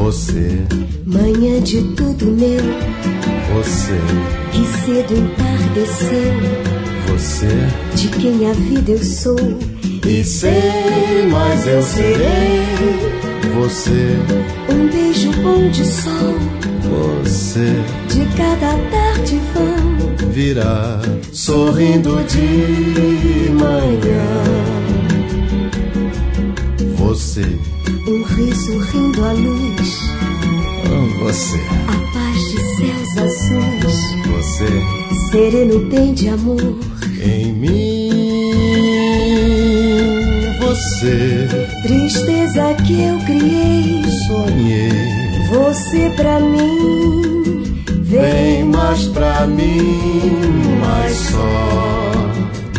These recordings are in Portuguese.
Você, manhã de tudo meu. Você, que cedo entardeceu. Você, de quem a vida eu sou. E sei, mas eu serei. Você, um beijo bom de sol. Você, de cada tarde vão virá sorrindo de manhã. Você, um riso rindo à luz. Você, a paz de céus azuis. Você, sereno bem de amor. Em mim, você, tristeza que eu criei. Sonhei. Você pra mim, vem mais pra mim, mais só.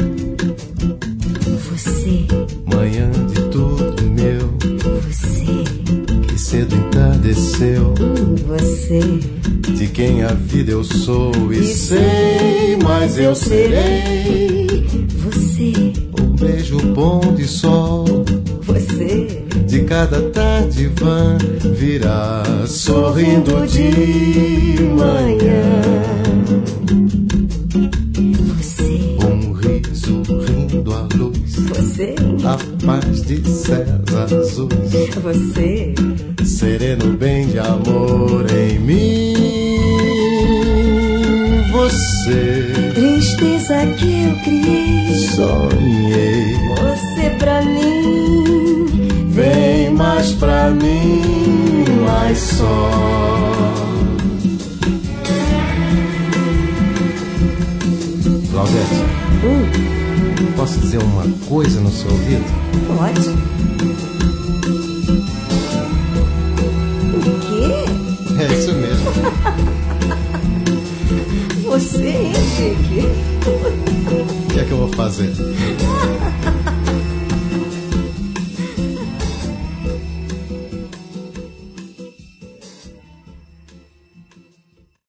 Você, manhã de tudo meu. Você, que cedo entardeceu. Você, de quem a vida eu sou. E sei, mas eu serei. Você, um beijo bom de sol. Você, de cada tarde vã virá sorrindo de manhã. Você, um riso rindo à luz. Você, a paz de céus azuis. Você, sereno bem de amor em mim. Você, tristeza que eu criei. Sonhei. Você pra mim, vem mais pra mim, mais só. Claudete, posso dizer uma coisa no seu ouvido? Pode. O quê? É isso mesmo. Você, Henrique? O que é que eu vou fazer?